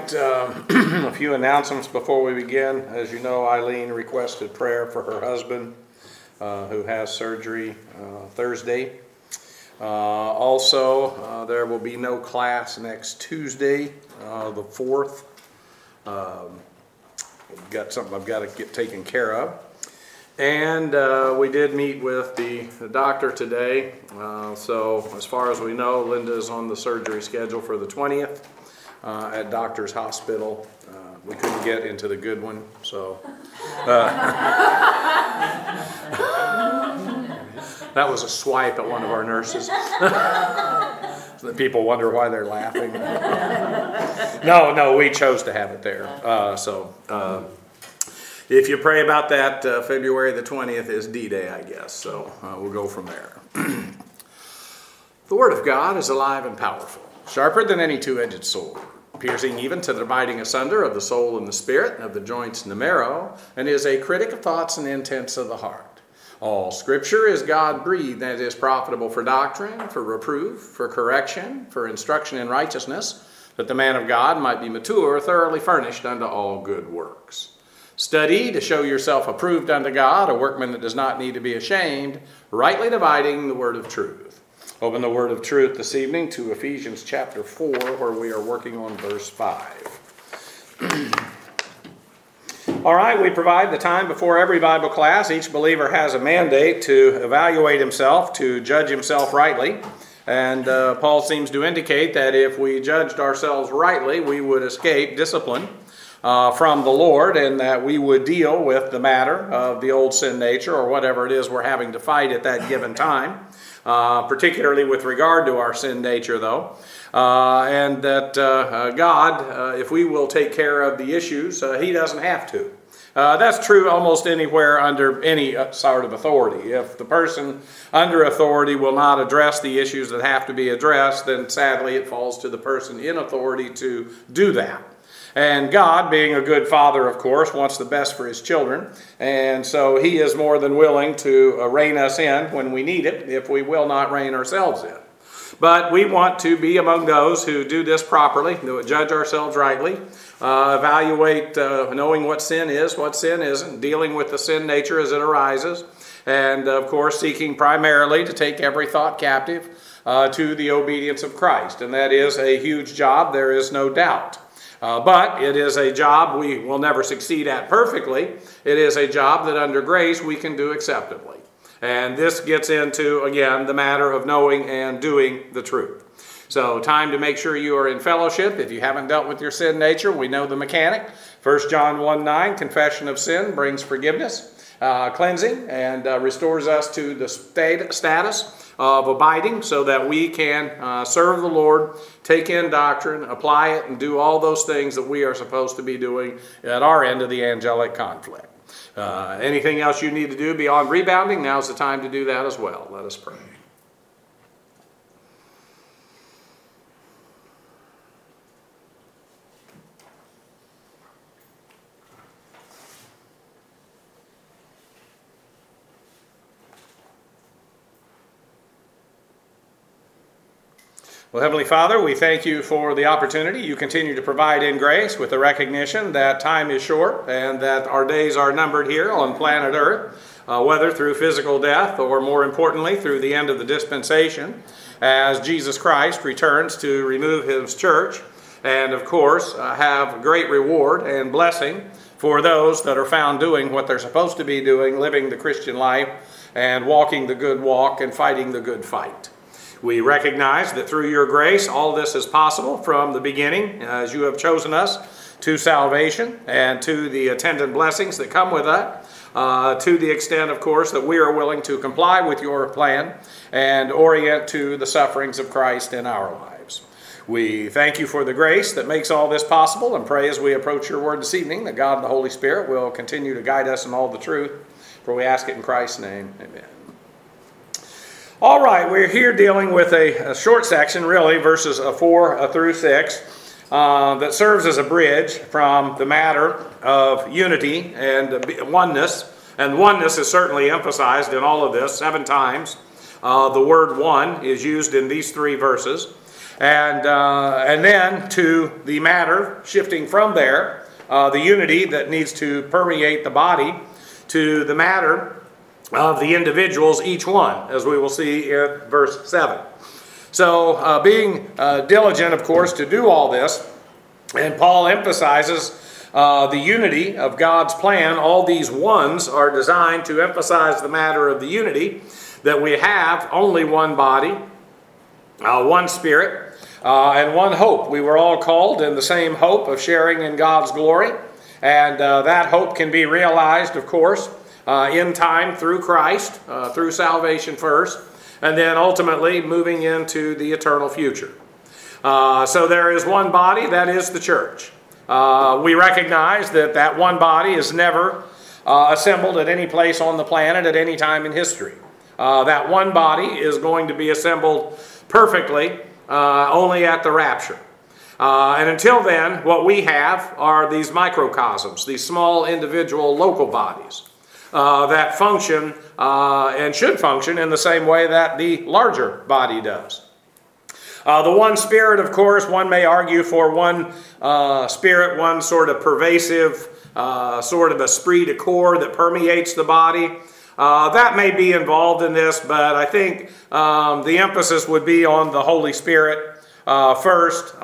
right, a few announcements before we begin. As you know, Eileen requested prayer for her husband who has surgery Thursday. Also, there will be no class next Tuesday, the 4th. Got something I've got to get taken care of. And we did meet with the doctor today. So as far as we know, Linda is on the surgery schedule for the 20th at Doctor's Hospital. We couldn't get into the good one, so that was a swipe at one of our nurses. So that people wonder why they're laughing. No, we chose to have it there. If you pray about that, February the 20th is D-Day, I guess. So we'll go from there. The Word of God is alive and powerful, sharper than any two-edged sword, piercing even to the dividing asunder of the soul and the spirit, of the joints and the marrow, and is a critic of thoughts and intents of the heart. All Scripture is God-breathed and is profitable for doctrine, for reproof, for correction, for instruction in righteousness, that the man of God might be mature, thoroughly furnished unto all good works. Study to show yourself approved unto God, a workman that does not need to be ashamed, rightly dividing the word of truth. Open the word of truth this evening to Ephesians chapter 4, where we are working on verse 5. All right, we provide the time before every Bible class. Each believer has a mandate to evaluate himself, to judge himself rightly. And Paul seems to indicate that if we judged ourselves rightly, we would escape discipline from the Lord, and that we would deal with the matter of the old sin nature or whatever it is we're having to fight at that given time, particularly with regard to our sin nature, though. And that God, if we will take care of the issues, He doesn't have to. That's true almost anywhere under any sort of authority. If the person under authority will not address the issues that have to be addressed, then sadly it falls to the person in authority to do that. And God, being a good father, of course, wants the best for His children. And so He is more than willing to rein us in when we need it, if we will not rein ourselves in. But we want to be among those who do this properly, who judge ourselves rightly, evaluate knowing what sin is, what sin isn't, dealing with the sin nature as it arises, and of course seeking primarily to take every thought captive to the obedience of Christ. And that is a huge job, there is no doubt. But it is a job we will never succeed at perfectly. It is a job that under grace we can do acceptably. And this gets into, again, the matter of knowing and doing the truth. So time to make sure you are in fellowship. If you haven't dealt with your sin nature, we know the mechanic. 1 John 1:9, confession of sin brings forgiveness, cleansing, and restores us to the status of abiding so that we can serve the Lord, take in doctrine, apply it, and do all those things that we are supposed to be doing at our end of the angelic conflict. Anything else you need to do beyond rebounding, now's the time to do that as well. Let us pray. Well, Heavenly Father, we thank you for the opportunity you continue to provide in grace, with the recognition that time is short and that our days are numbered here on planet Earth, whether through physical death or, more importantly, through the end of the dispensation, as Jesus Christ returns to remove His church and, of course, have great reward and blessing for those that are found doing what they're supposed to be doing, living the Christian life and walking the good walk and fighting the good fight. We recognize that through your grace, all this is possible from the beginning, as you have chosen us to salvation and to the attendant blessings that come with that, to the extent, of course, that we are willing to comply with your plan and orient to the sufferings of Christ in our lives. We thank you for the grace that makes all this possible, and pray as we approach your word this evening that God and the Holy Spirit will continue to guide us in all the truth. For we ask it in Christ's name. Amen. All right, we're here dealing with a short section, really, verses 4 through 6, that serves as a bridge from the matter of unity and oneness. And oneness is certainly emphasized in all of this 7 times. The word one is used in these 3 verses. And then to the matter, shifting from there, the unity that needs to permeate the body, to the matter of the individuals, each one, as we will see in verse 7. So being diligent, of course, to do all this, and Paul emphasizes the unity of God's plan. All these ones are designed to emphasize the matter of the unity, that we have only one body, one spirit, and one hope. We were all called in the same hope of sharing in God's glory, and that hope can be realized, of course, in time through Christ, through salvation first, and then ultimately moving into the eternal future. So there is one body, that is the church. We recognize that that one body is never assembled at any place on the planet at any time in history. That one body is going to be assembled perfectly only at the rapture. And until then, what we have are these microcosms, these small individual local bodies that function and should function in the same way that the larger body does. The one spirit, of course, one may argue for one spirit, one sort of pervasive, sort of esprit de corps that permeates the body. That may be involved in this, but I think the emphasis would be on the Holy Spirit first,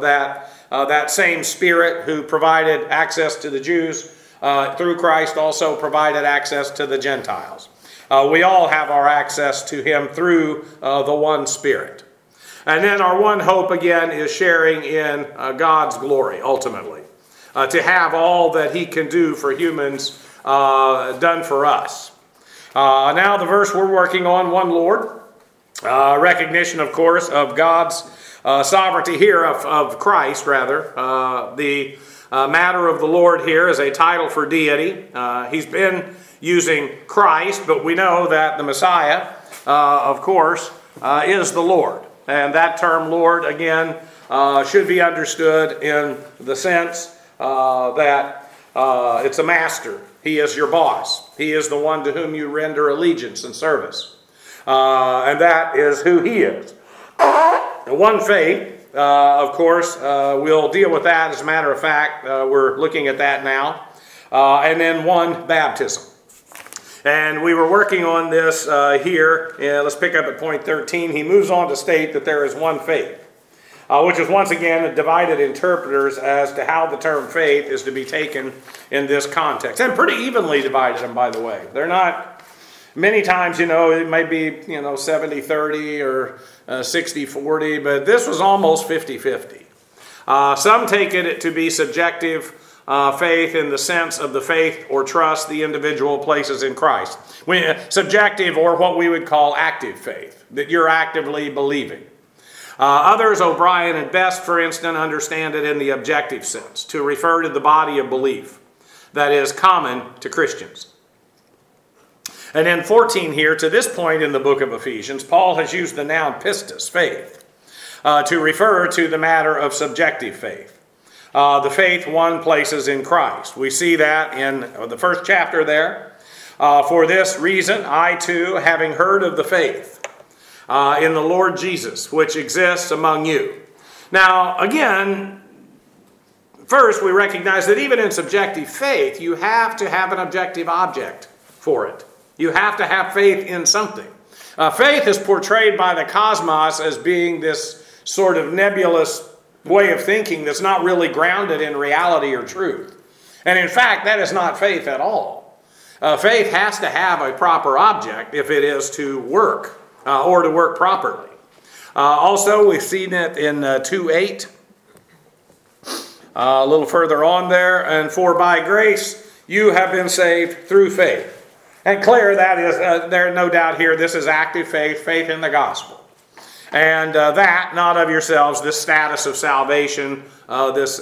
that same Spirit who provided access to the Jews through Christ also provided access to the Gentiles. We all have our access to Him through the one Spirit. And then our one hope, again, is sharing in God's glory, ultimately. To have all that He can do for humans done for us. Now the verse we're working on, one Lord. Recognition, of course, of God's sovereignty here, of Christ, rather. The matter of the Lord here is a title for deity. He's been using Christ, but we know that the Messiah, of course, is the Lord. And that term Lord, again, should be understood in the sense that it's a master. He is your boss. He is the one to whom you render allegiance and service. And that is who He is. The one faith, of course, we'll deal with that. As a matter of fact, we're looking at that now. And then one baptism. And we were working on this here. Let's pick up at point 13. He moves on to state that there is one faith, which is once again divided interpreters as to how the term faith is to be taken in this context. And pretty evenly divided them, by the way. They're not, many times, it may be, 70-30 or 60-40, but this was almost 50-50. Some take it to be subjective faith in the sense of the faith or trust the individual places in Christ. Subjective, or what we would call active faith, that you're actively believing. Others, O'Brien and Best, for instance, understand it in the objective sense, to refer to the body of belief that is common to Christians. And in 14 here, to this point in the book of Ephesians, Paul has used the noun pistis, faith, to refer to the matter of subjective faith. The faith one places in Christ. We see that in the first chapter there. For this reason, I too, having heard of the faith in the Lord Jesus, which exists among you. Now, again, first we recognize that even in subjective faith, you have to have an objective object for it. You have to have faith in something. Faith is portrayed by the cosmos as being this sort of nebulous way of thinking that's not really grounded in reality or truth. And in fact, that is not faith at all. Faith has to have a proper object if it is to work, or to work properly. Also, we've seen it in 2:8, a little further on there. And for by grace you have been saved through faith. And clear, that is, there's no doubt here, this is active faith, faith in the gospel. And that, not of yourselves, this status of salvation, this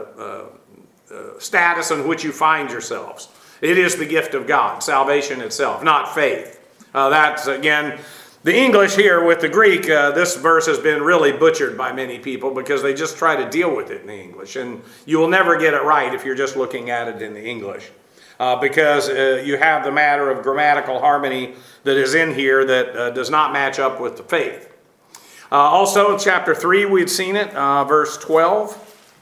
status in which you find yourselves. It is the gift of God, salvation itself, not faith. That's, again, the English here with the Greek, this verse has been really butchered by many people because they just try to deal with it in the English. And you will never get it right if you're just looking at it in the English. Because you have the matter of grammatical harmony that is in here that does not match up with the faith. Also in chapter 3 we'd seen it, verse 12.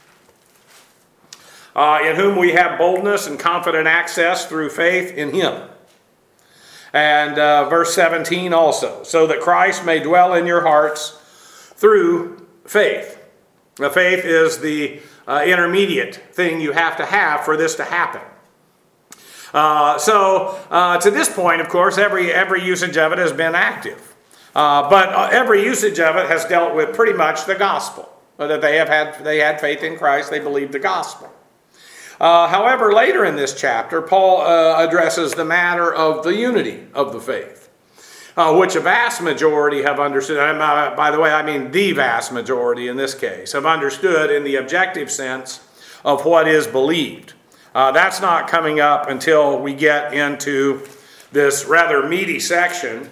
In whom we have boldness and confident access through faith in him. And verse 17 also, so that Christ may dwell in your hearts through faith. The faith is the intermediate thing you have to have for this to happen. To this point, of course, every usage of it has been active. But every usage of it has dealt with pretty much the gospel. That they had faith in Christ, they believed the gospel. However, later in this chapter, Paul addresses the matter of the unity of the faith, which a vast majority have understood. And by the way, I mean the vast majority in this case, have understood in the objective sense of what is believed. That's not coming up until we get into this rather meaty section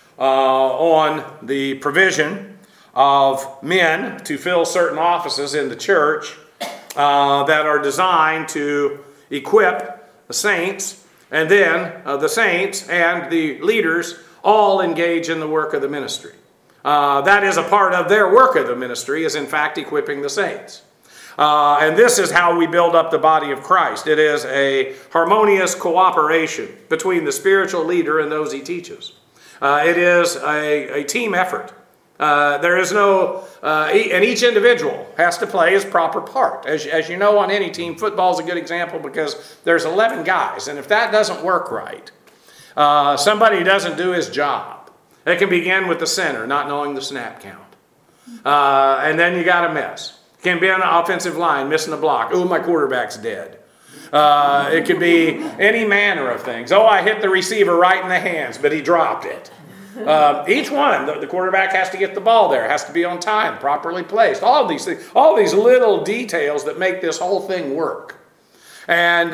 on the provision of men to fill certain offices in the church that are designed to equip the saints, and then the saints and the leaders all engage in the work of the ministry. That is a part of their work of the ministry, is in fact equipping the saints. And this is how we build up the body of Christ. It is a harmonious cooperation between the spiritual leader and those he teaches. It is a team effort. There is no, and each individual has to play his proper part. As you know, on any team, football is a good example because there's 11 guys, and if that doesn't work right, somebody doesn't do his job. It can begin with the center not knowing the snap count, and then you got a mess. It can be on the offensive line missing a block. Oh, my quarterback's dead. It could be any manner of things. Oh, I hit the receiver right in the hands, but he dropped it. Each one, the quarterback has to get the ball there, has to be on time, properly placed. All of these things, all these little details that make this whole thing work. And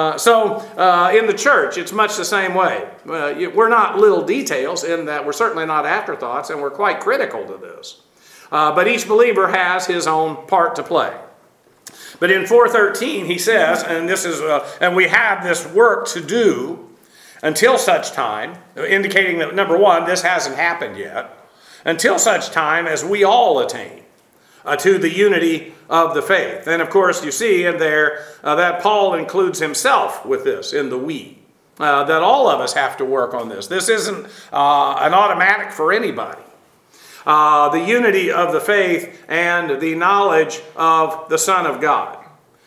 in the church, it's much the same way. We're not little details in that we're certainly not afterthoughts, and we're quite critical to this. But each believer has his own part to play. But in 4:13, he says, and this is, and we have this work to do until such time, indicating that, number one, this hasn't happened yet, until such time as we all attain to the unity of the faith. And of course, you see in there that Paul includes himself with this in the we, that all of us have to work on this. This isn't an automatic for anybody. The unity of the faith and the knowledge of the Son of God.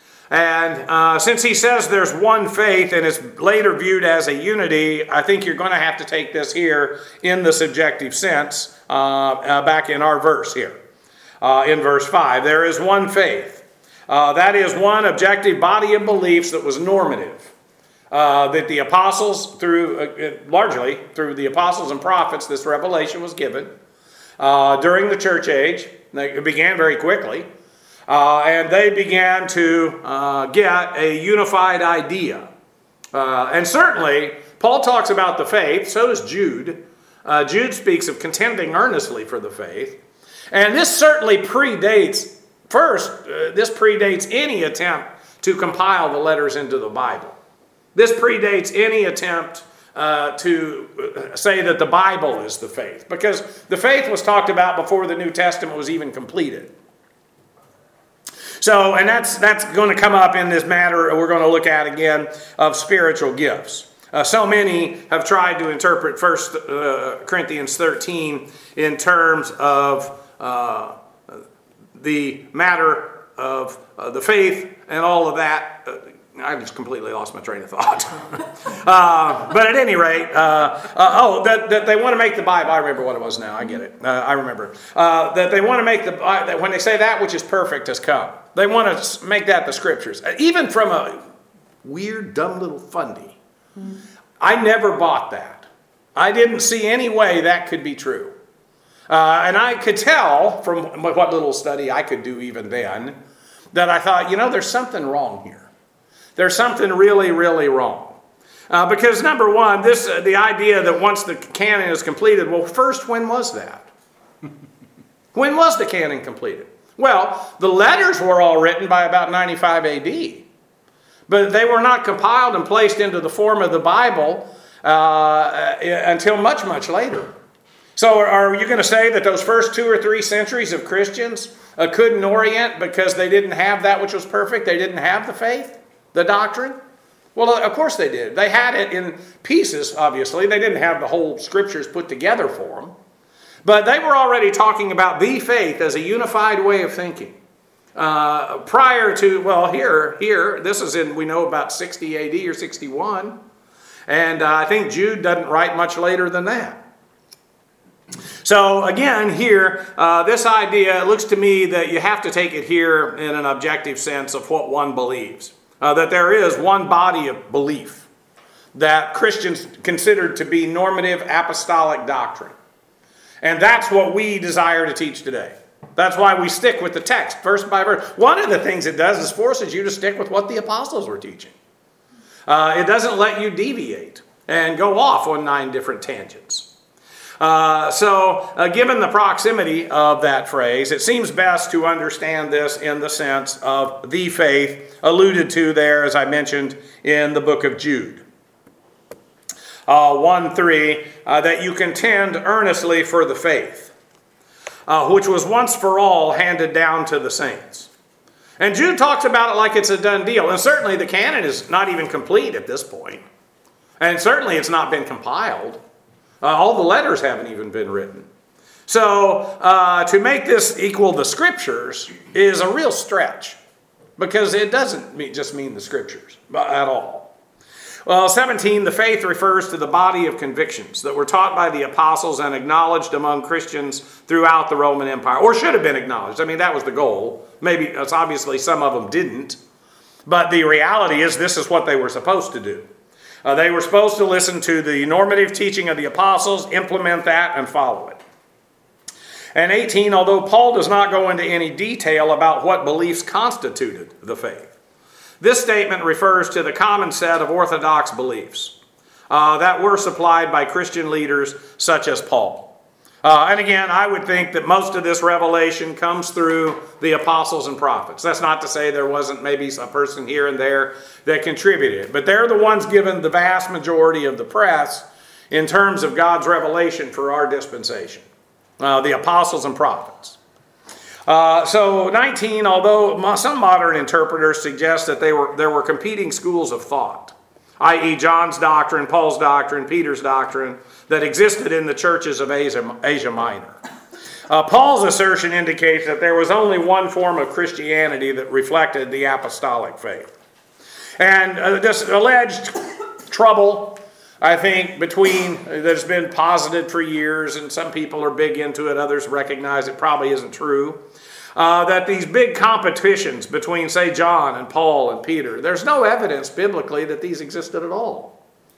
And since he says there's one faith and it's later viewed as a unity, I think you're going to have to take this here in the subjective sense back in our verse here. In verse 5, there is one faith. That is one objective body of beliefs that was normative. That the apostles, largely through the apostles and prophets, this revelation was given. During the church age, it began very quickly. And they began to get a unified idea. And certainly, Paul talks about the faith, so does Jude. Jude speaks of contending earnestly for the faith. And this certainly predates any attempt to compile the letters into the Bible. This predates any attempt to say that the Bible is the faith. Because the faith was talked about before the New Testament was even completed. So, and that's going to come up in this matter we're going to look at again of spiritual gifts. So many have tried to interpret 1 Corinthians 13 in terms of the matter of the faith and all of that. I just completely lost my train of thought. But at any rate, that they want to make the Bible. I remember what it was now. I get it. I remember. That they want to make when they say that which is perfect has come. They want to make that the scriptures. Even from a weird, dumb little fundy. I never bought that. I didn't see any way that could be true. And I could tell from what little study I could do even then that I thought, there's something wrong here. There's something really, really wrong. Because number one, the idea that once the canon is completed, well, first, when was that? When was the canon completed? Well, the letters were all written by about 95 AD. But they were not compiled and placed into the form of the Bible until much, much later. So are you going to say that those first 2 or 3 centuries of Christians couldn't orient because they didn't have that which was perfect? They didn't have the faith, the doctrine? Well, of course they did. They had it in pieces, obviously. They didn't have the whole scriptures put together for them. But they were already talking about the faith as a unified way of thinking. Prior to, well, here, this is in, we know about 60 AD or 61. And I think Jude doesn't write much later than that. So again, here, this idea, it looks to me that you have to take it here in an objective sense of what one believes. That there is one body of belief that Christians consider to be normative apostolic doctrine. And that's what we desire to teach today. That's why we stick with the text, verse by verse. One of the things it does is forces you to stick with what the apostles were teaching. It doesn't let you deviate and go off on 9 different tangents. Given the proximity of that phrase, it seems best to understand this in the sense of the faith alluded to there, as I mentioned, in the book of Jude. 1:3, that you contend earnestly for the faith, which was once for all handed down to the saints. And Jude talks about it like it's a done deal. And certainly the canon is not even complete at this point. And certainly it's not been compiled. All the letters haven't even been written. So to make this equal the scriptures is a real stretch, because it doesn't just mean the scriptures at all. Well, 17, the faith refers to the body of convictions that were taught by the apostles and acknowledged among Christians throughout the Roman Empire, or should have been acknowledged. I mean, that was the goal. Maybe, it's obviously some of them didn't, but the reality is this is what they were supposed to do. They were supposed to listen to the normative teaching of the apostles, implement that, and follow it. And 18, although Paul does not go into any detail about what beliefs constituted the faith, this statement refers to the common set of orthodox beliefs that were supplied by Christian leaders such as Paul. And again, I would think that most of this revelation comes through the apostles and prophets. That's not to say there wasn't maybe a person here and there that contributed, but they're the ones given the vast majority of the press in terms of God's revelation for our dispensation. The apostles and prophets. 19, although some modern interpreters suggest that there were competing schools of thought, i.e. John's doctrine, Paul's doctrine, Peter's doctrine, that existed in the churches of Asia Minor. Paul's assertion indicates that there was only one form of Christianity that reflected the apostolic faith. And this alleged trouble, I think, that's been posited for years, and some people are big into it, others recognize it probably isn't true, that these big competitions between, say, John and Paul and Peter, there's no evidence biblically that these existed at all.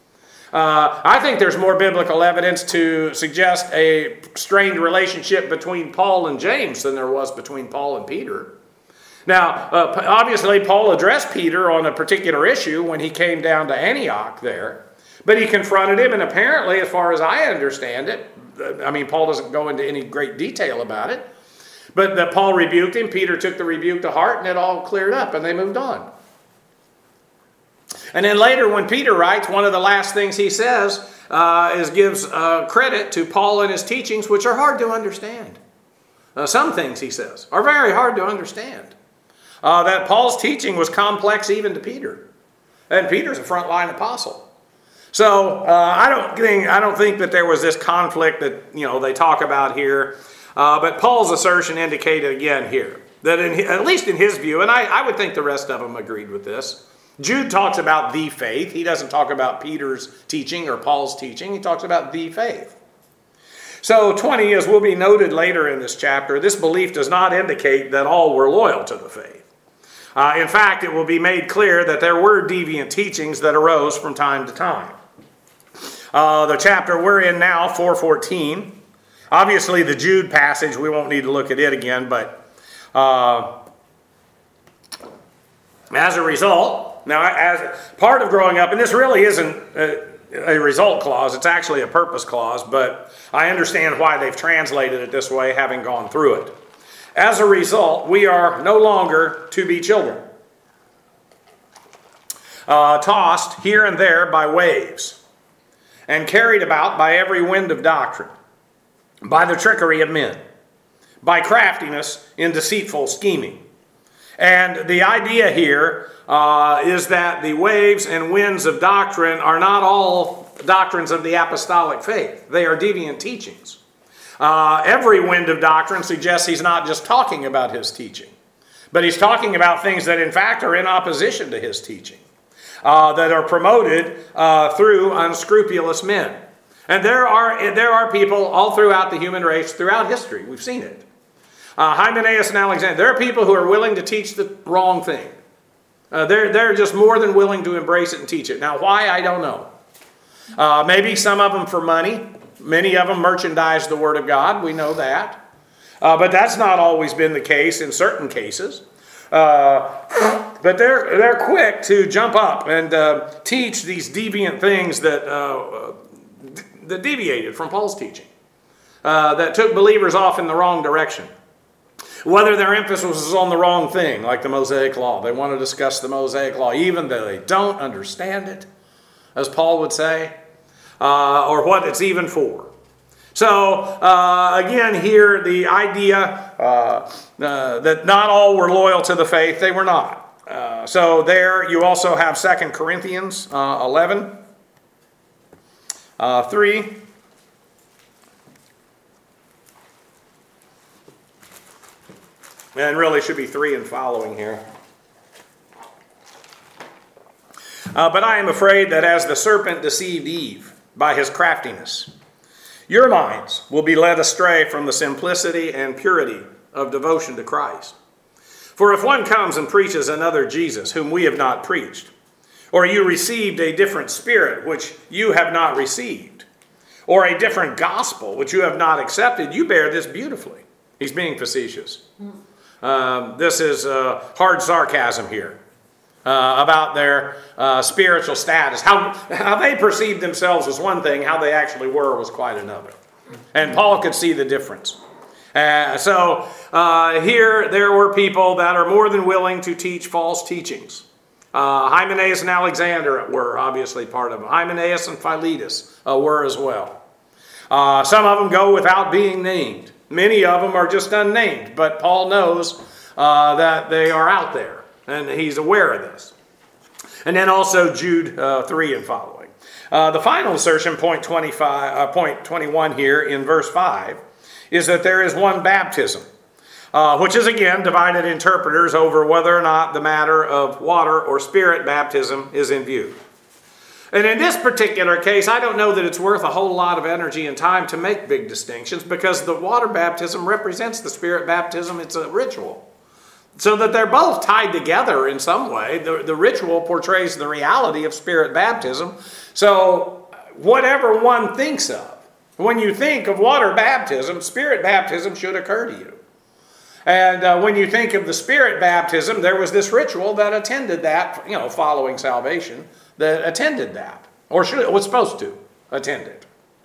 I think there's more biblical evidence to suggest a strained relationship between Paul and James than there was between Paul and Peter. Now, obviously, Paul addressed Peter on a particular issue when he came down to Antioch there, but he confronted him, and apparently, as far as I understand it, I mean, Paul doesn't go into any great detail about it, but that Paul rebuked him, Peter took the rebuke to heart, and it all cleared up, and they moved on. And then later when Peter writes, one of the last things he says gives credit to Paul and his teachings, which are hard to understand. Some things, he says, are very hard to understand. That Paul's teaching was complex even to Peter. And Peter's a frontline apostle. So I don't think that there was this conflict that they talk about here. But Paul's assertion indicated again here that at least in his view, and I would think the rest of them agreed with this, Jude talks about the faith. He doesn't talk about Peter's teaching or Paul's teaching. He talks about the faith. So 20, as will be noted later in this chapter, this belief does not indicate that all were loyal to the faith. In fact, it will be made clear that there were deviant teachings that arose from time to time. The chapter we're in now, 4:14, obviously the Jude passage, we won't need to look at it again, but as a result, now, as part of growing up, and this really isn't a result clause, it's actually a purpose clause, but I understand why they've translated it this way, having gone through it. As a result, we are no longer to be children, tossed here and there by waves, and carried about by every wind of doctrine, by the trickery of men, by craftiness in deceitful scheming. And the idea here is that the waves and winds of doctrine are not all doctrines of the apostolic faith. They are deviant teachings. Every wind of doctrine suggests he's not just talking about his teaching, but he's talking about things that in fact are in opposition to his teaching, that are promoted through unscrupulous men. And there are people all throughout the human race, throughout history. We've seen it. Hymenaeus and Alexander, there are people who are willing to teach the wrong thing. They're just more than willing to embrace it and teach it. Now, why? I don't know. Maybe some of them for money. Many of them merchandise the Word of God. We know that. But that's not always been the case in certain cases. But they're quick to jump up and teach these deviant things that deviated from Paul's teaching, that took believers off in the wrong direction. Whether their emphasis was on the wrong thing, like the Mosaic Law. They want to discuss the Mosaic Law, even though they don't understand it, as Paul would say, or what it's even for. So, again, here, the idea that not all were loyal to the faith, they were not. So there you also have 2 Corinthians 11, 3. And really should be 3 and following here. But I am afraid that as the serpent deceived Eve by his craftiness, your minds will be led astray from the simplicity and purity of devotion to Christ. For if one comes and preaches another Jesus whom we have not preached, or you received a different spirit which you have not received, or a different gospel which you have not accepted, you bear this beautifully. He's being facetious. This is hard sarcasm here about their spiritual status. How they perceived themselves was one thing, how they actually were was quite another. And Paul could see the difference. So here there were people that are more than willing to teach false teachings. Hymenaeus and Alexander were obviously part of it. Hymenaeus and Philetus were as well. Some of them go without being named. Many of them are just unnamed, but Paul knows that they are out there, and he's aware of this. And then also Jude 3 and following. The final assertion, point 21 here in verse 5, is that there is one baptism, which is again divided interpreters over whether or not the matter of water or spirit baptism is in view. And in this particular case, I don't know that it's worth a whole lot of energy and time to make big distinctions, because the water baptism represents the spirit baptism. It's a ritual. So that they're both tied together in some way. The ritual portrays the reality of spirit baptism. So whatever one thinks of, when you think of water baptism, spirit baptism should occur to you. And when you think of the spirit baptism, there was this ritual that attended that, following salvation, that attended that, or was supposed to attend it.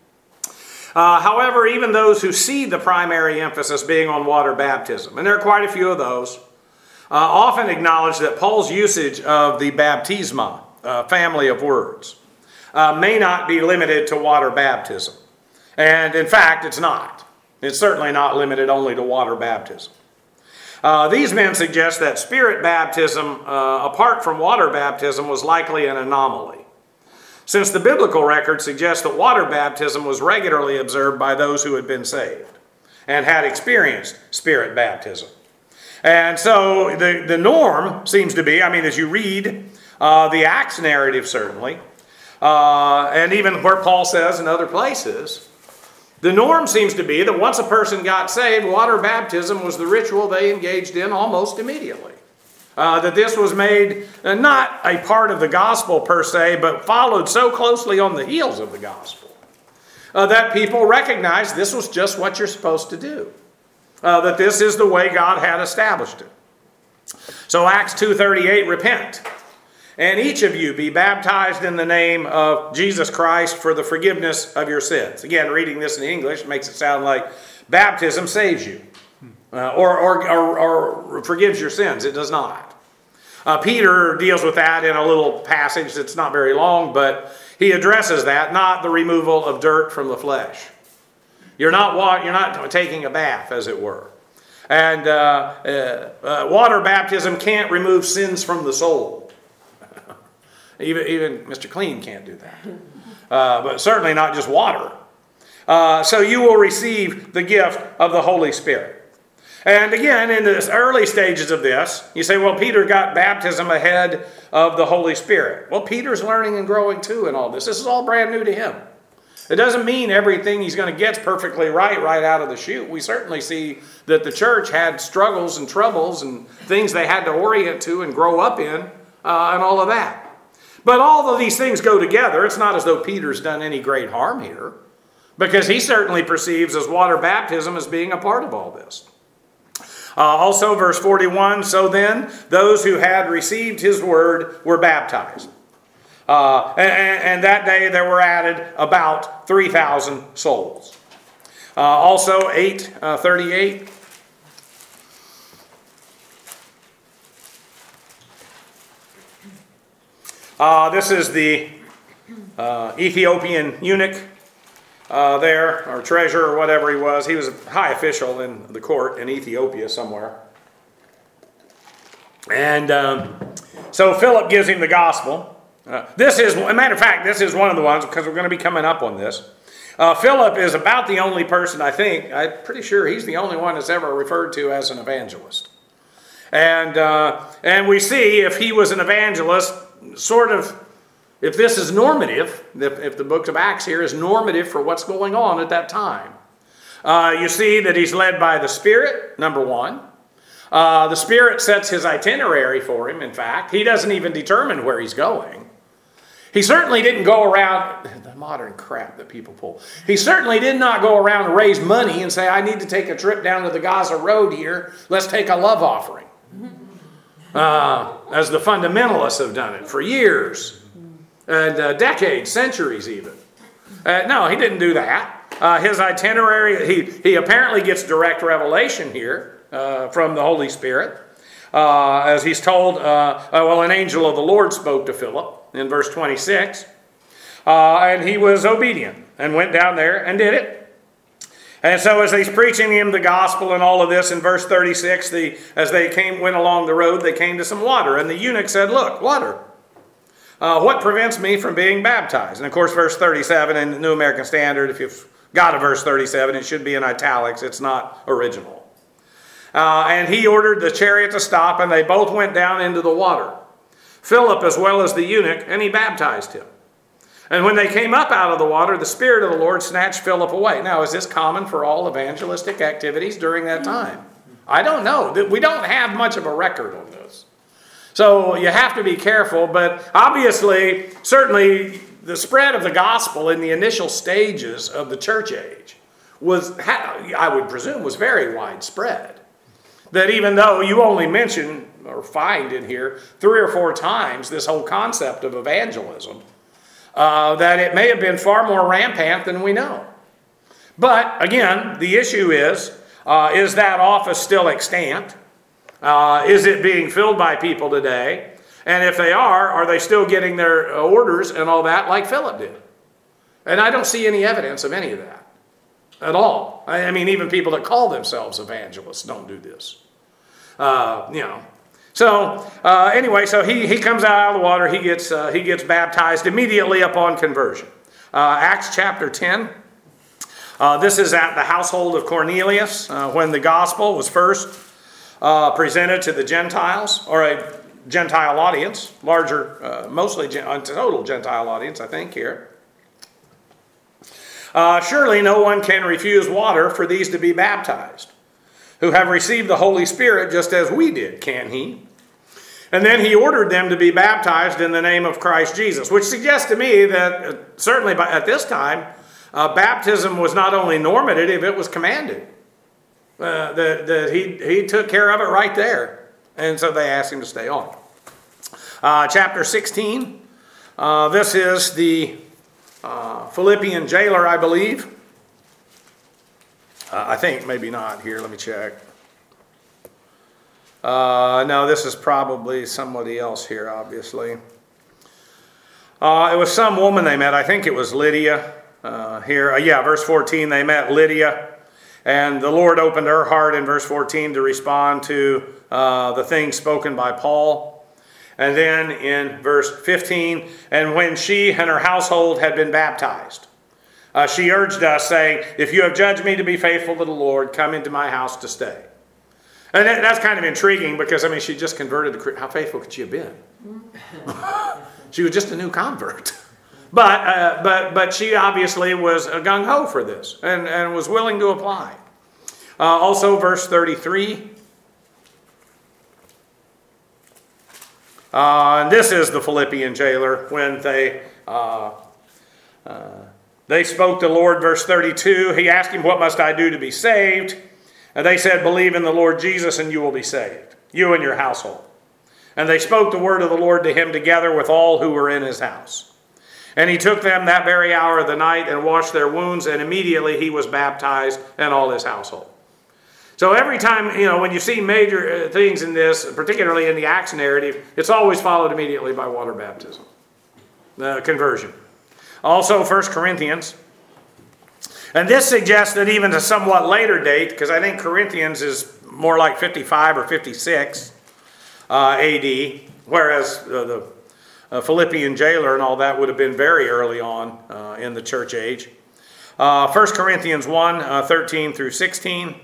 However, even those who see the primary emphasis being on water baptism, and there are quite a few of those, often acknowledge that Paul's usage of the baptisma, family of words, may not be limited to water baptism. And in fact, it's not. It's certainly not limited only to water baptism. These men suggest that spirit baptism, apart from water baptism, was likely an anomaly, since the biblical record suggests that water baptism was regularly observed by those who had been saved and had experienced spirit baptism. And so the norm seems to be, as you read the Acts narrative certainly, and even where Paul says in other places, the norm seems to be that once a person got saved, water baptism was the ritual they engaged in almost immediately. That this was made not a part of the gospel per se, but followed so closely on the heels of the gospel that people recognized this was just what you're supposed to do. That this is the way God had established it. So Acts 2:38, repent, and each of you be baptized in the name of Jesus Christ for the forgiveness of your sins. Again, reading this in English makes it sound like baptism saves you or forgives your sins. It does not. Peter deals with that in a little passage that's not very long, but he addresses that, not the removal of dirt from the flesh. You're not taking a bath, as it were. And water baptism can't remove sins from the soul. Even Mr. Clean can't do that. But certainly not just water. So you will receive the gift of the Holy Spirit. And again, in the early stages of this, you say, well, Peter got baptism ahead of the Holy Spirit. Well, Peter's learning and growing too in all this. This is all brand new to him. It doesn't mean everything he's going to get perfectly right out of the chute. We certainly see that the church had struggles and troubles and things they had to orient to and grow up in and all of that. But all of these things go together. It's not as though Peter's done any great harm here, because he certainly perceives as water baptism as being a part of all this. Also, verse 41, so then those who had received his word were baptized. And that day there were added about 3,000 souls. Also, 8:38. This is the Ethiopian eunuch there, or treasurer, or whatever he was. He was a high official in the court in Ethiopia somewhere. And so Philip gives him the gospel. This is, as a matter of fact, this is one of the ones, because we're going to be coming up on this. Philip is about the only person, I'm pretty sure he's the only one that's ever referred to as an evangelist. And we see if he was an evangelist, sort of, if this is normative, if the book of Acts here is normative for what's going on at that time. You see that he's led by the Spirit, number one. The Spirit sets his itinerary for him, in fact. He doesn't even determine where he's going. He certainly didn't go around, the modern crap that people pull. He certainly did not go around and raise money and say, I need to take a trip down to the Gaza Road here. Let's take a love offering. As the fundamentalists have done it for years. And decades, centuries even. No, he didn't do that. His itinerary, he apparently gets direct revelation here from the Holy Spirit. As he's told, an angel of the Lord spoke to Philip in verse 26. And he was obedient and went down there and did it. And so as he's preaching him the gospel and all of this, in verse 36, as they went along the road, they came to some water. And the eunuch said, look, water. What prevents me from being baptized? And of course, verse 37 in the New American Standard, if you've got a verse 37, it should be in italics. It's not original. And he ordered the chariot to stop, and they both went down into the water, Philip as well as the eunuch, and he baptized him. And when they came up out of the water, the Spirit of the Lord snatched Philip away. Now, is this common for all evangelistic activities during that time? I don't know. We don't have much of a record on this. So you have to be careful, but obviously, certainly, the spread of the gospel in the initial stages of the church age was, I would presume, was very widespread. That even though you only mention or find in here 3 or 4 times this whole concept of evangelism, that it may have been far more rampant than we know. But again, the issue is that office still extant? Is it being filled by people today? And if they are they still getting their orders and all that like Philip did? And I don't see any evidence of any of that at all. I mean, even people that call themselves evangelists don't do this. So anyway, so he comes out of the water. He gets baptized immediately upon conversion. Acts chapter 10. This is at the household of Cornelius when the gospel was first presented to the Gentiles, or a Gentile audience, larger, mostly total Gentile audience, I think here. Surely no one can refuse water for these to be baptized, who have received the Holy Spirit just as we did, can he? And then he ordered them to be baptized in the name of Christ Jesus, which suggests to me that certainly at this time, baptism was not only normative, it was commanded. That he took care of it right there. And so they asked him to stay on. Chapter 16, this is the Philippian jailer, I believe. I think, maybe not here, let me check. No, this is probably somebody else here, obviously. It was some woman they met, I think it was Lydia. verse 14, they met Lydia. And the Lord opened her heart in verse 14 to respond to the things spoken by Paul. And then in verse 15, and when she and her household had been baptized, she urged us, saying, if you have judged me to be faithful to the Lord, come into my house to stay. And that's kind of intriguing because, she just converted to how faithful could she have been? She was just a new convert. But she obviously was gung-ho for this and was willing to apply. Also, verse 33. And this is the Philippian jailer when they spoke to the Lord, verse 32. He asked him, what must I do to be saved? And they said, believe in the Lord Jesus and you will be saved, you and your household. And they spoke the word of the Lord to him together with all who were in his house. And he took them that very hour of the night and washed their wounds, and immediately he was baptized and all his household. So every time, when you see major things in this, particularly in the Acts narrative, it's always followed immediately by water baptism, conversion. Also 1 Corinthians. And this suggests that even a somewhat later date, because I think Corinthians is more like 55 or 56 AD, whereas the Philippian jailer and all that would have been very early on in the church age. 1 Corinthians 1, 13 through 16.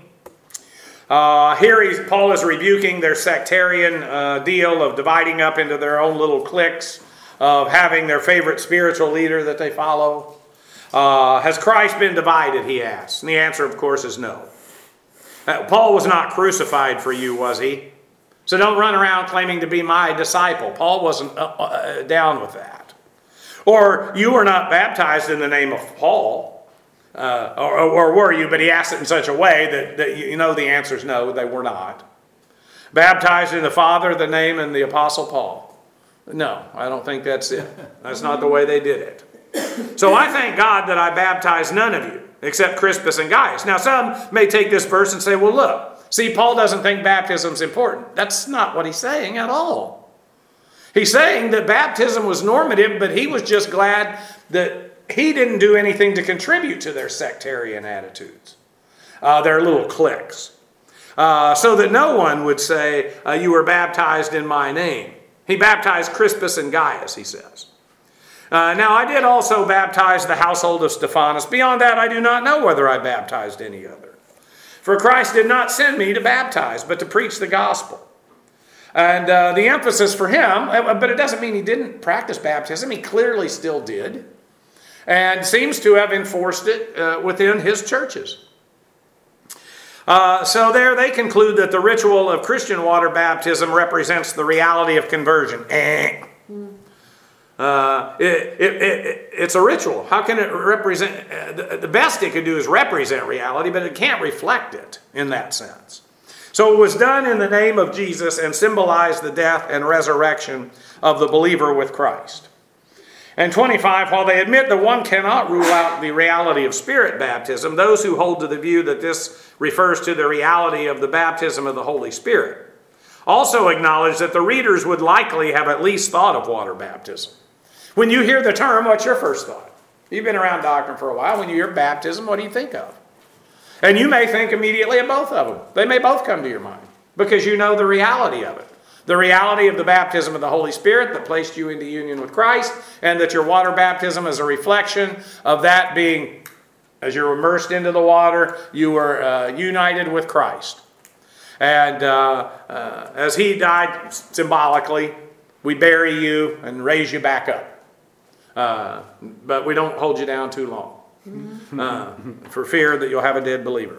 Here Paul is rebuking their sectarian deal of dividing up into their own little cliques, of having their favorite spiritual leader that they follow. Has Christ been divided, he asks. And the answer, of course, is no. Paul was not crucified for you, was he? So don't run around claiming to be my disciple. Paul wasn't down with that. Or you were not baptized in the name of Paul. Or were you? But he asked it in such a way that you know the answer is no, they were not. Baptized in the Father, the name, and the Apostle Paul. No, I don't think that's it. That's not the way they did it. So I thank God that I baptized none of you, except Crispus and Gaius. Now some may take this verse and say, well, look, see, Paul doesn't think baptism is important. That's not what he's saying at all. He's saying that baptism was normative, but he was just glad that he didn't do anything to contribute to their sectarian attitudes, their little cliques, so that no one would say, you were baptized in my name. He baptized Crispus and Gaius, he says. Now, I did also baptize the household of Stephanas. Beyond that, I do not know whether I baptized any other. For Christ did not send me to baptize, but to preach the gospel. And the emphasis for him, but it doesn't mean he didn't practice baptism. He clearly still did. And seems to have enforced it within his churches. So there they conclude that the ritual of Christian water baptism represents the reality of conversion. It's a ritual. How can it represent? The best it could do is represent reality, but it can't reflect it in that sense. So it was done in the name of Jesus and symbolized the death and resurrection of the believer with Christ. And 25, while they admit that one cannot rule out the reality of spirit baptism, those who hold to the view that this refers to the reality of the baptism of the Holy Spirit also acknowledge that the readers would likely have at least thought of water baptism. When you hear the term, what's your first thought? You've been around doctrine for a while. When you hear baptism, what do you think of? And you may think immediately of both of them. They may both come to your mind because you know the reality of it. The reality of the baptism of the Holy Spirit that placed you into union with Christ, and that your water baptism is a reflection of that being, as you're immersed into the water, you were united with Christ. And as he died symbolically, we bury you and raise you back up. But we don't hold you down too long for fear that you'll have a dead believer.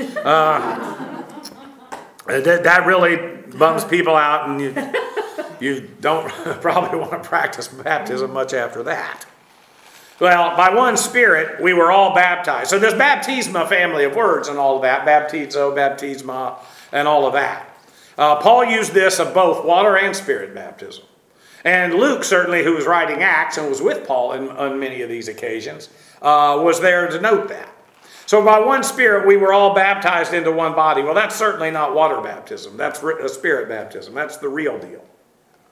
That really bums people out, and you don't probably want to practice baptism much after that. Well, by one Spirit, we were all baptized. So there's baptisma, family of words, and all of that. Baptizo, baptisma, and all of that. Paul used this of both water and Spirit baptism. And Luke, certainly, who was writing Acts and was with Paul on many of these occasions, was there to note that. So by one Spirit, we were all baptized into one body. Well, that's certainly not water baptism. That's a Spirit baptism. That's the real deal.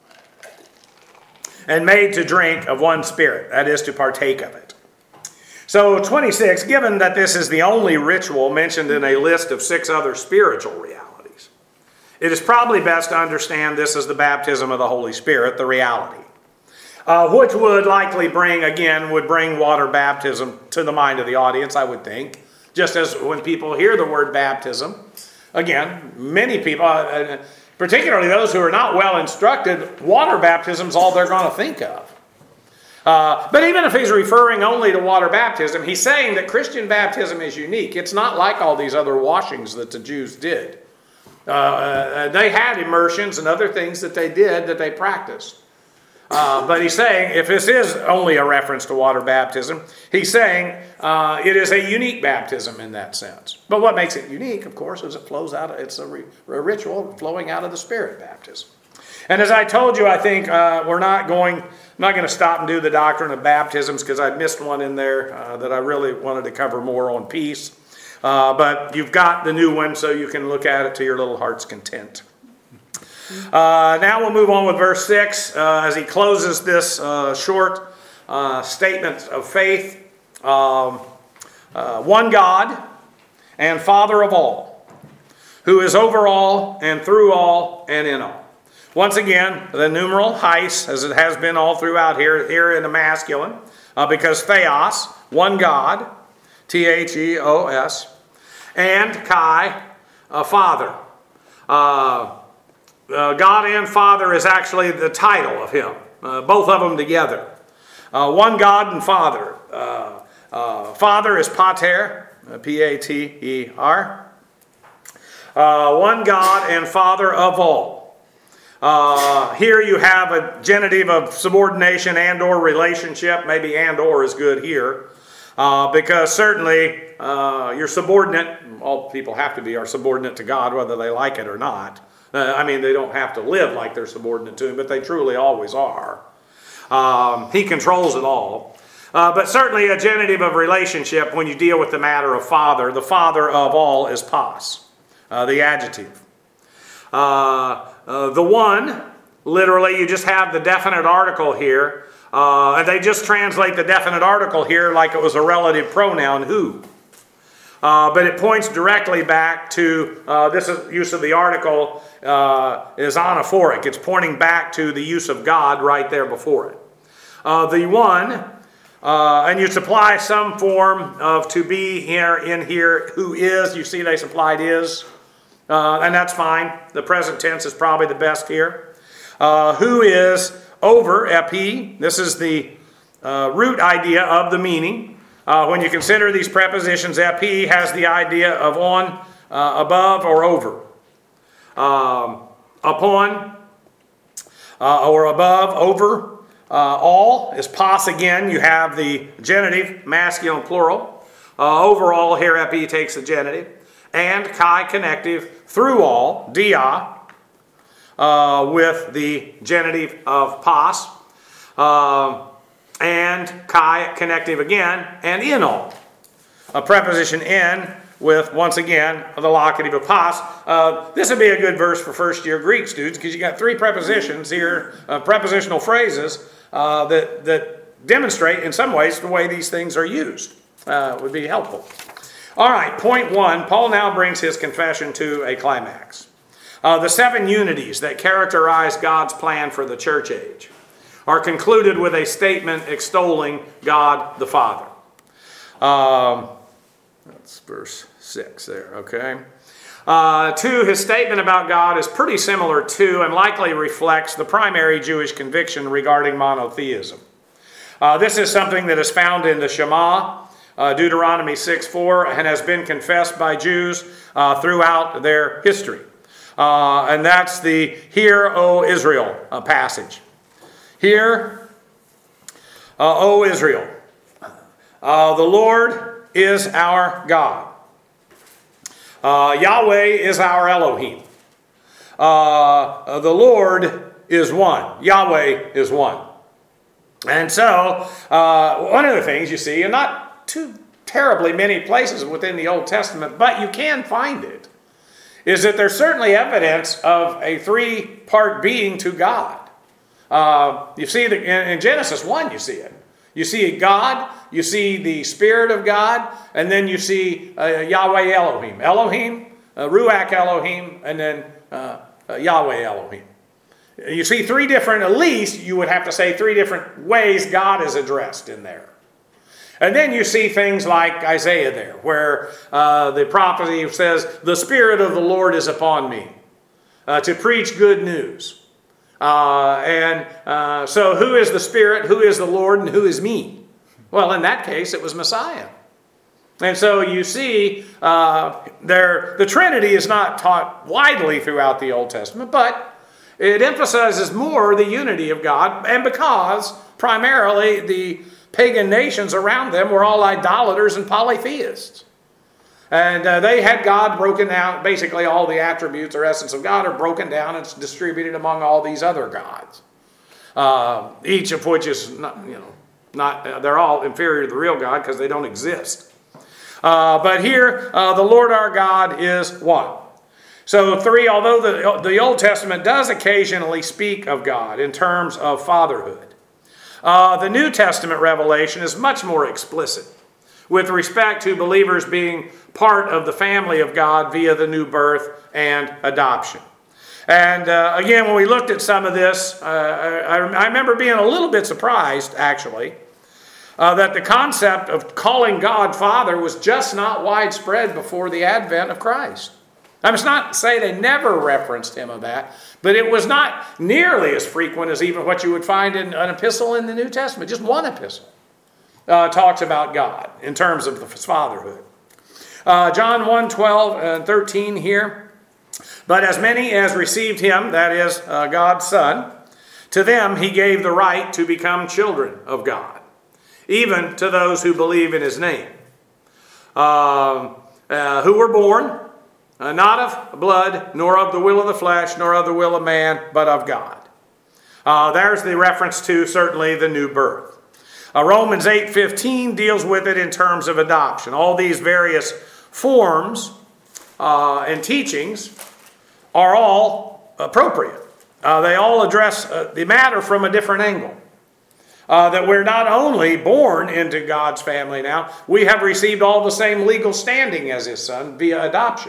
And made to drink of one Spirit. That is, to partake of it. So 26, given that this is the only ritual mentioned in a list of 6 other spiritual realities, it is probably best to understand this as the baptism of the Holy Spirit, the reality, which would likely would bring water baptism to the mind of the audience, I would think. Just as when people hear the word baptism, again, many people, particularly those who are not well instructed, water baptism is all they're going to think of. But even if he's referring only to water baptism, he's saying that Christian baptism is unique. It's not like all these other washings that the Jews did. They had immersions and other things that they did that they practiced. But he's saying, if this is only a reference to water baptism, he's saying it is a unique baptism in that sense. But what makes it unique, of course, is it's a ritual flowing out of the Spirit baptism. And as I told you, I think I'm not going to stop and do the doctrine of baptisms because I missed one in there that I really wanted to cover more on peace. But you've got the new one, so you can look at it to your little heart's content. Now we'll move on with verse 6 as he closes this short statement of faith. One God and Father of all, who is over all and through all and in all. Once again, the numeral heis, as it has been all throughout here in the masculine, because theos, one God, Theos, and Kai, Father. God and Father is actually the title of him, both of them together. One God and Father. Father is pater, P-A-T-E-R. One God and Father of all. Here you have a genitive of subordination and or relationship. Maybe and or is good here. Because certainly you're subordinate. All people have to be are subordinate to God, whether they like it or not. They don't have to live like they're subordinate to him, but they truly always are. He controls it all. But certainly a genitive of relationship when you deal with the matter of Father. The Father of all is pas, the adjective. The one, literally, you just have the definite article here. And they just translate the definite article here like it was a relative pronoun, who. But it points directly back to, this use of the article is anaphoric. It's pointing back to the use of God right there before it. The one, and you supply some form of to be here, in here, who is. You see they supplied is. And that's fine. The present tense is probably the best here. Who is over, epi. This is the root idea of the meaning. When you consider these prepositions, epi has the idea of on, above, or over. Upon, or above, over. All is pas again. You have the genitive, masculine, plural. Overall, here epi takes the genitive. And kai connective, through all, dia, with the genitive of pas. And kai connective again, and in all. A preposition in with, once again, the locative of pas. This would be a good verse for first-year Greek students because you got 3 prepositions here, prepositional phrases that demonstrate in some ways the way these things are used. Would be helpful. All right, point 1. Paul now brings his confession to a climax. The 7 unities that characterize God's plan for the church age are concluded with a statement extolling God the Father. That's verse 6 there, okay? 2, his statement about God is pretty similar to and likely reflects the primary Jewish conviction regarding monotheism. This is something that is found in the Shema, Deuteronomy 6:4, and has been confessed by Jews throughout their history. And that's the Hear, O Israel passage. Hear, O Israel, the Lord is our God. Yahweh is our Elohim. The Lord is one. Yahweh is one. And so, one of the things you see, and not too terribly many places within the Old Testament, but you can find it, is that there's certainly evidence of a 3-part being to God. You see it in Genesis 1, you see it. You see God, you see the Spirit of God, and then you see Yahweh Elohim. Elohim, Ruach Elohim, and then Yahweh Elohim. You see three different, at least you would have to say three different ways God is addressed in there. And then you see things like Isaiah there, where the prophecy says, the Spirit of the Lord is upon me to preach good news. So who is the Spirit, who is the Lord, and who is me? Well, in that case, it was Messiah. And so you see, the Trinity is not taught widely throughout the Old Testament, but it emphasizes more the unity of God, and because primarily the pagan nations around them were all idolaters and polytheists. And they had God broken down, basically all the attributes or essence of God are broken down and distributed among all these other gods. Each of which is, they're all inferior to the real God because they don't exist. But here, the Lord our God is one. So three, although the Old Testament does occasionally speak of God in terms of fatherhood, the New Testament revelation is much more explicit with respect to believers being part of the family of God via the new birth and adoption. And again, when we looked at some of this, I remember being a little bit surprised, actually, that the concept of calling God Father was just not widespread before the advent of Christ. It's not to say they never referenced him of that, but it was not nearly as frequent as even what you would find in an epistle in the New Testament. Just one epistle talks about God in terms of his fatherhood. John 1:12 and 13 here. But as many as received him, that is God's Son, to them he gave the right to become children of God, even to those who believe in his name, who were born not of blood, nor of the will of the flesh, nor of the will of man, but of God. There's the reference to certainly the new birth. Romans 8:15 deals with it in terms of adoption. All these various forms and teachings are all appropriate. They all address the matter from a different angle. That we're not only born into God's family now, we have received all the same legal standing as his son via adoption.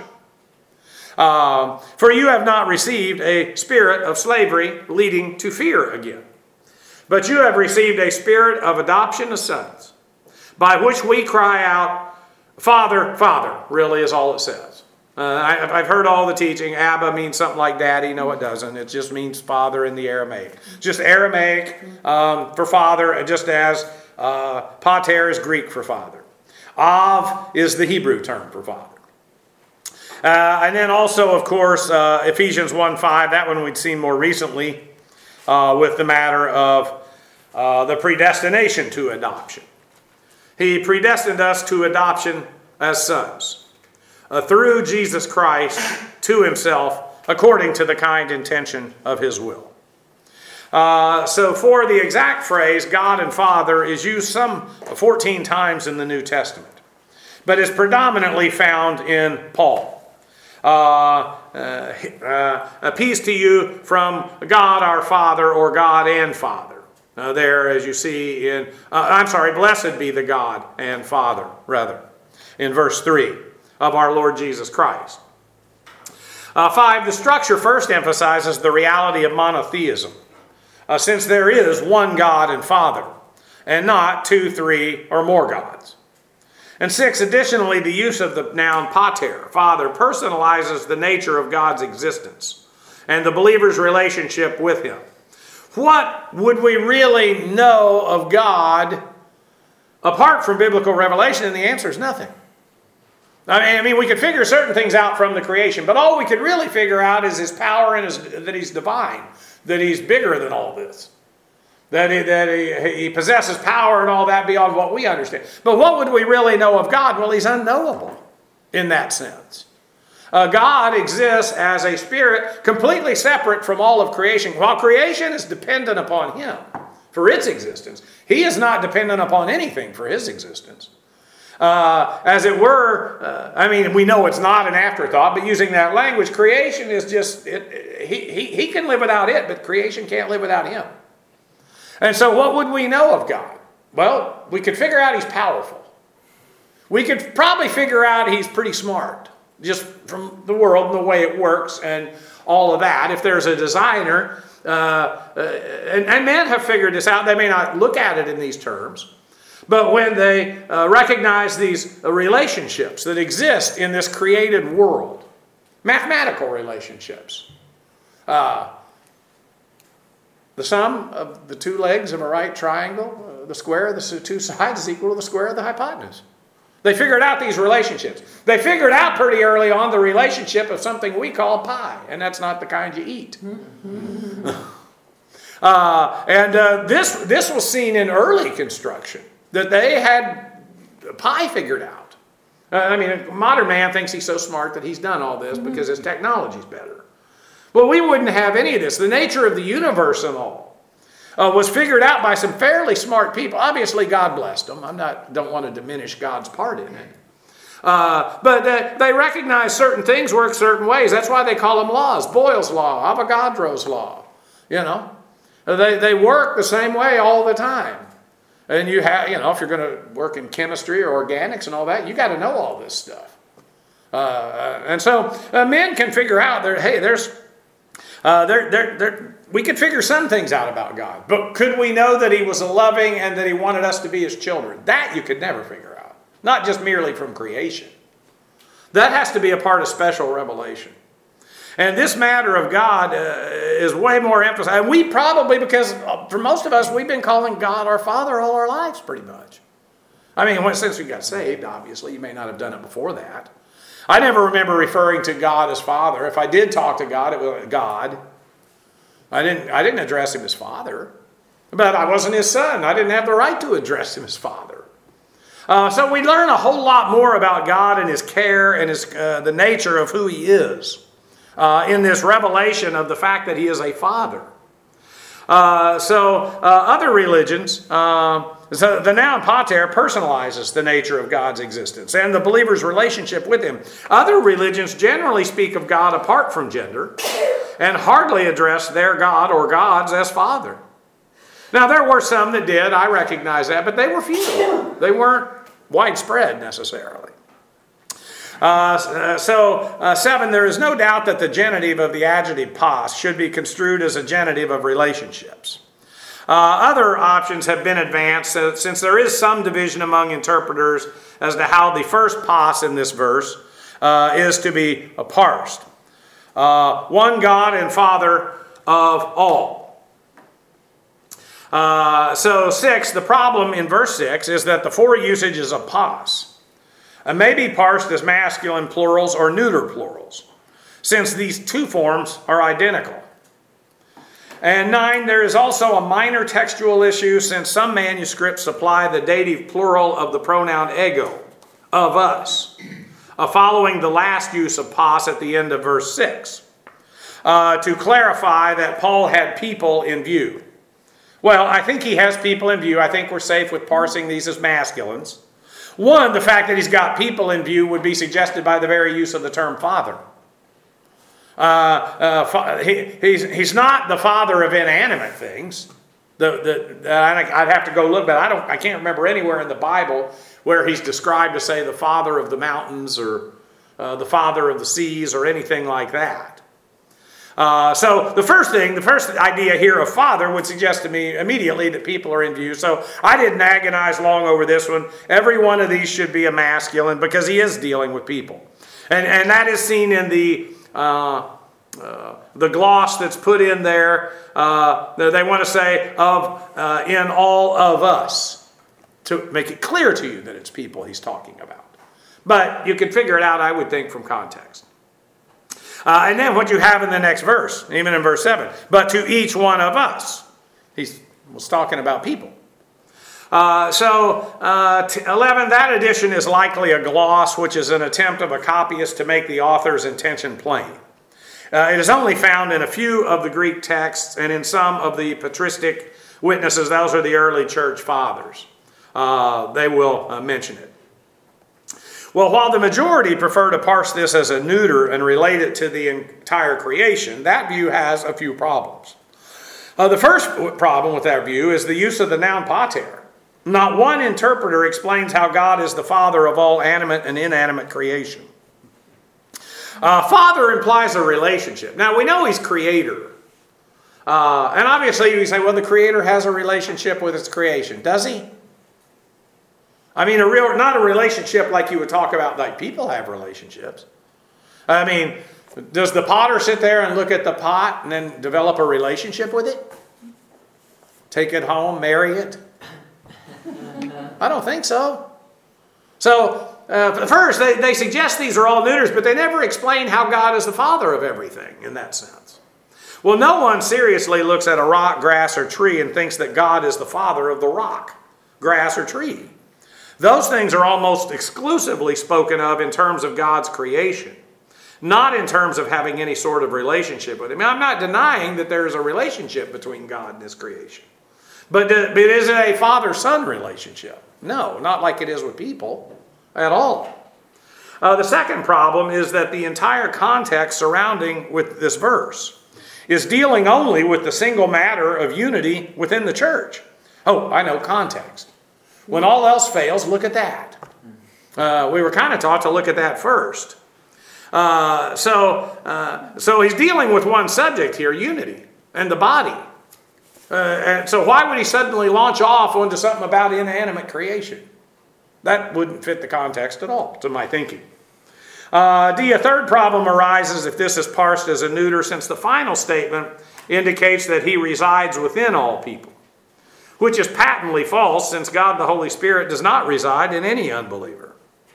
For you have not received a spirit of slavery leading to fear again, but you have received a spirit of adoption as sons, by which we cry out, Father, Father, really is all it says. I've heard all the teaching. Abba means something like daddy. No, it doesn't. It just means father in the Aramaic. Just Aramaic for father, just as pater is Greek for father. Av is the Hebrew term for father. And then also, of course, Ephesians 1:5, that one we'd seen more recently with the matter of the predestination to adoption. He predestined us to adoption as sons through Jesus Christ to himself according to the kind intention of his will. So for the exact phrase, God and Father, is used some 14 times in the New Testament, but is predominantly found in Paul. Peace to you from God our Father, or God and Father. There, as you see in, blessed be the God and Father, rather, in verse 3 of our Lord Jesus Christ. 5, the structure first emphasizes the reality of monotheism, since there is one God and Father, and not 2, 3, or more gods. And 6, additionally, the use of the noun pater, Father, personalizes the nature of God's existence and the believer's relationship with him. What would we really know of God apart from biblical revelation? And the answer is nothing. I mean, we could figure certain things out from the creation, but all we could really figure out is his power and that he's divine, that he's bigger than all this. That he possesses power and all that beyond what we understand. But what would we really know of God? Well, he's unknowable in that sense. God exists as a spirit completely separate from all of creation. While creation is dependent upon him for its existence, he is not dependent upon anything for his existence. As it were, we know it's not an afterthought, but using that language, creation is just, he can live without it, but creation can't live without him. And so what would we know of God? Well, we could figure out he's powerful. We could probably figure out he's pretty smart, just from the world and the way it works and all of that. If there's a designer, and men have figured this out, they may not look at it in these terms, but when they recognize these relationships that exist in this created world, mathematical relationships, the sum of the two legs of a right triangle, the square of the two sides is equal to the square of the hypotenuse. They figured out these relationships. They figured out pretty early on the relationship of something we call pi, and that's not the kind you eat. This was seen in early construction, that they had pi figured out. A modern man thinks he's so smart that he's done all this because his technology's better. Well, we wouldn't have any of this. The nature of the universe and all was figured out by some fairly smart people. Obviously, God blessed them. Don't want to diminish God's part in it. But they recognize certain things work certain ways. That's why they call them laws. Boyle's law, Avogadro's law. They work the same way all the time. And you have, if you're going to work in chemistry or organics and all that, you got to know all this stuff. And so men can figure out we could figure some things out about God, but could we know that he was loving and that he wanted us to be his children? That you could never figure out. Not just merely from creation. That has to be a part of special revelation. And this matter of God is way more emphasized. And we probably, because for most of us, we've been calling God our Father all our lives pretty much. Since we got saved, obviously. You may not have done it before that. I never remember referring to God as Father. If I did talk to God, it was God. I didn't address him as Father. But I wasn't his son. I didn't have the right to address him as Father. So we learn a whole lot more about God and his care and the nature of who he is in this revelation of the fact that he is a Father. Other religions, so the noun pater personalizes the nature of God's existence and the believer's relationship with him. Other religions generally speak of God apart from gender and hardly address their God or gods as Father. Now, there were some that did, I recognize that, but they were few. They weren't widespread necessarily. 7, there is no doubt that the genitive of the adjective pas should be construed as a genitive of relationships. Other options have been advanced since there is some division among interpreters as to how the first pas in this verse is to be parsed. One God and Father of all. 6, the problem in verse 6 is that the for usage is of pas. May be parsed as masculine plurals or neuter plurals, since these two forms are identical. And 9, there is also a minor textual issue since some manuscripts supply the dative plural of the pronoun ego, of us, following the last use of pas at the end of verse 6, to clarify that Paul had people in view. Well, I think he has people in view. I think we're safe with parsing these as masculines. One, the fact that he's got people in view would be suggested by the very use of the term father. He's not the father of inanimate things. I'd have to go look, but I can't remember anywhere in the Bible where he's described to say the father of the mountains or the father of the seas or anything like that. So the first idea here of father would suggest to me immediately that people are in view. So I didn't agonize long over this one. Every one of these should be a masculine because he is dealing with people. And that is seen in the gloss that's put in there. They want to say of in all of us to make it clear to you that it's people he's talking about. But you can figure it out, I would think, from context. And then what you have in the next verse, even in verse 7, but to each one of us. He was talking about people. 11, that addition is likely a gloss, which is an attempt of a copyist to make the author's intention plain. It is only found in a few of the Greek texts and in some of the patristic witnesses. Those are the early church fathers. They will mention it. Well, while the majority prefer to parse this as a neuter and relate it to the entire creation, that view has a few problems. The first problem with that view is the use of the noun pater. Not one interpreter explains how God is the Father of all animate and inanimate creation. Father implies a relationship. Now, we know He's Creator. And obviously, you say, well, the Creator has a relationship with His creation. Does He? I mean, not a relationship like you would talk about, like people have relationships. I mean, does the potter sit there and look at the pot and then develop a relationship with it? Take it home, marry it? I don't think so. So, first, they suggest these are all neuters, but they never explain how God is the Father of everything in that sense. Well, no one seriously looks at a rock, grass, or tree and thinks that God is the Father of the rock, grass, or tree. Those things are almost exclusively spoken of in terms of God's creation, not in terms of having any sort of relationship with Him. I'm not denying that there is a relationship between God and His creation. But is it a father-son relationship? No, not like it is with people at all. The second problem is that the entire context surrounding with this verse is dealing only with the single matter of unity within the church. Oh, I know, context. When all else fails, look at that. We were kind of taught to look at that first. So he's dealing with one subject here, unity, and the body. And so why would he suddenly launch off onto something about inanimate creation? That wouldn't fit the context at all, to my thinking. A third problem arises if this is parsed as a neuter, since the final statement indicates that He resides within all people, which is patently false, since God the Holy Spirit does not reside in any unbeliever.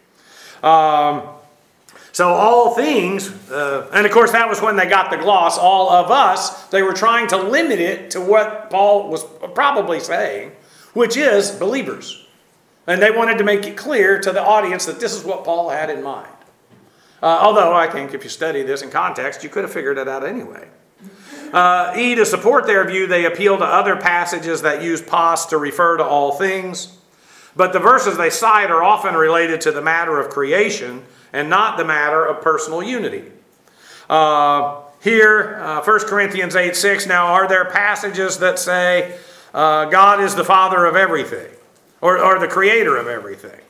So all things, and of course that was when they got the gloss, all of us, they were trying to limit it to what Paul was probably saying, which is believers. And they wanted to make it clear to the audience that this is what Paul had in mind. Although I think if you study this in context, you could have figured it out anyway. To support their view, they appeal to other passages that use pos to refer to all things. But the verses they cite are often related to the matter of creation and not the matter of personal unity. Here, 1 Corinthians 8:6, now are there passages that say God is the Father of everything, or the Creator of everything?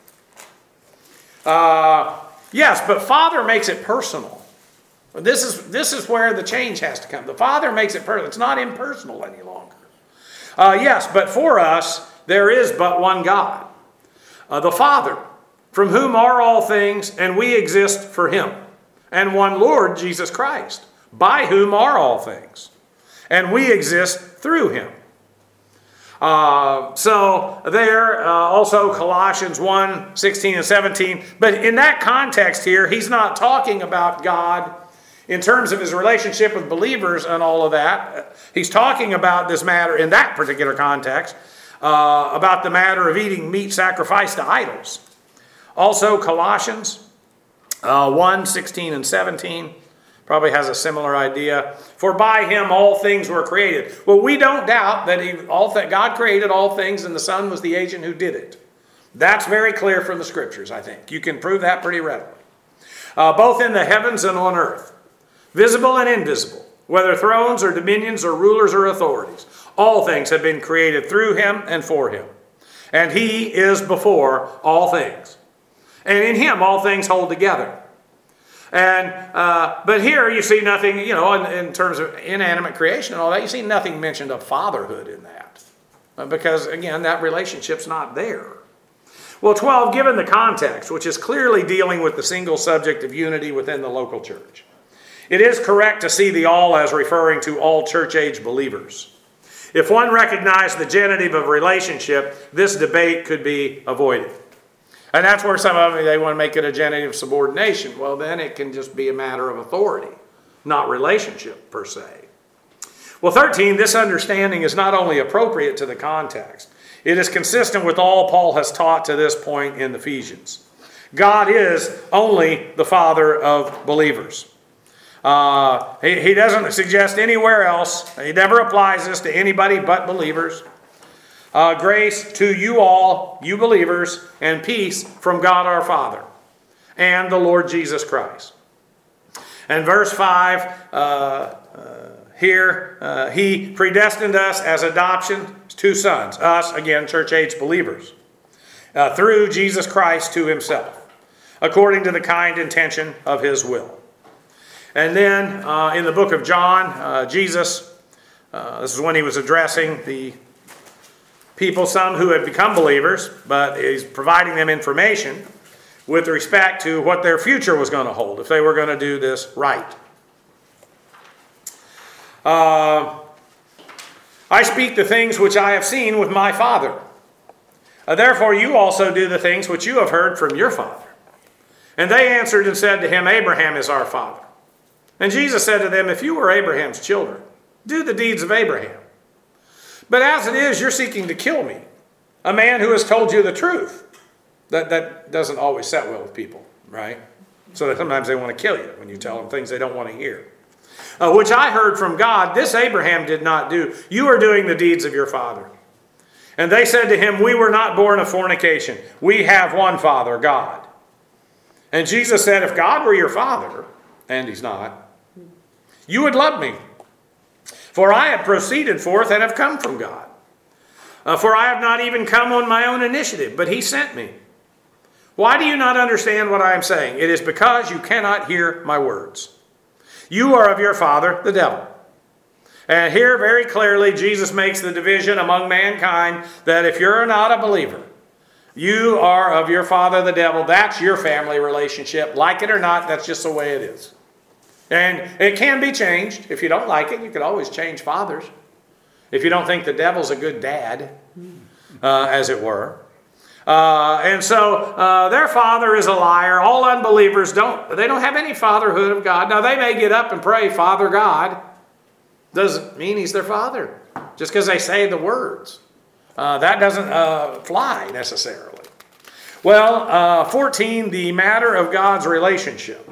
Yes, but Father makes it personal. This is where the change has to come. The Father makes it personal. It's not impersonal any longer. Yes, but for us, there is but one God, the Father, from whom are all things, and we exist for Him, and one Lord, Jesus Christ, by whom are all things, and we exist through Him. Also Colossians 1, 16 and 17. But in that context here, he's not talking about God in terms of His relationship with believers and all of that. He's talking about this matter in that particular context, about the matter of eating meat sacrificed to idols. Also Colossians 1, 16 and 17. Probably has a similar idea. For by Him all things were created. Well, we don't doubt that God created all things and the Son was the agent who did it. That's very clear from the Scriptures, I think. You can prove that pretty readily. Both in the heavens and on earth, visible and invisible, whether thrones or dominions or rulers or authorities, all things have been created through Him and for Him. And He is before all things. And in Him all things hold together. But here you see nothing, in terms of inanimate creation and all that, you see nothing mentioned of fatherhood in that. Because, again, that relationship's not there. Well, 12, given the context, which is clearly dealing with the single subject of unity within the local church, it is correct to see the all as referring to all church-age believers. If one recognized the genitive of relationship, this debate could be avoided. And that's where some of them, they want to make it a genitive subordination. Well, then it can just be a matter of authority, not relationship per se. Well, 13, this understanding is not only appropriate to the context, it is consistent with all Paul has taught to this point in Ephesians. God is only the Father of believers. He doesn't suggest anywhere else. He never applies this to anybody but believers. Grace to you all, you believers, and peace from God our Father and the Lord Jesus Christ. And verse 5, He predestined us as adoption two sons, us, again, church-age believers, through Jesus Christ to himself, according to the kind intention of his will. And then in the book of John, Jesus, this is when he was addressing the people, some who had become believers, but he's providing them information with respect to what their future was going to hold if they were going to do this right. I speak the things which I have seen with my Father. Therefore you also do the things which you have heard from your father. And they answered and said to him, Abraham is our father. And Jesus said to them, if you were Abraham's children, do the deeds of Abraham. But as it is, you're seeking to kill me, a man who has told you the truth. That doesn't always set well with people, right? So that sometimes they want to kill you when you tell them things they don't want to hear. Which I heard from God, this Abraham did not do. You are doing the deeds of your father. And they said to him, we were not born of fornication. We have one Father, God. And Jesus said, if God were your father, and he's not, you would love me. For I have proceeded forth and have come from God. For I have not even come on my own initiative, but he sent me. Why do you not understand what I am saying? It is because you cannot hear my words. You are of your father, the devil. And here very clearly Jesus makes the division among mankind that if you're not a believer, you are of your father, the devil. That's your family relationship. Like it or not, that's just the way it is. And it can be changed. If you don't like it, you can always change fathers. If you don't think the devil's a good dad, as it were. And so their father is a liar. All unbelievers don't have any fatherhood of God. Now they may get up and pray, Father God. Doesn't mean he's their father. Just because they say the words. That doesn't fly necessarily. Well, 14, the matter of God's relationship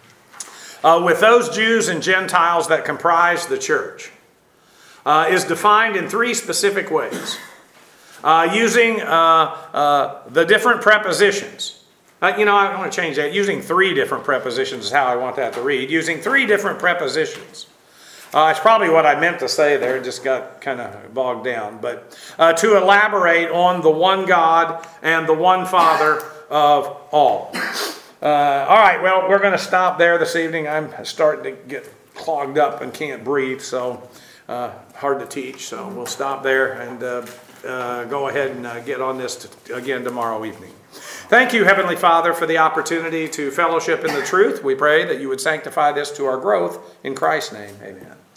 with those Jews and Gentiles that comprise the church is defined in three specific ways. Using the different prepositions. I want to change that. Using three different prepositions is how I want that to read. Using three different prepositions. It's probably what I meant to say there. It just got kind of bogged down. But to elaborate on the one God and the one Father of all. All right, well, we're going to stop there this evening. I'm starting to get clogged up and can't breathe, so hard to teach. So we'll stop there and go ahead and get on this again tomorrow evening. Thank you, Heavenly Father, for the opportunity to fellowship in the truth. We pray that you would sanctify this to our growth. In Christ's name, amen.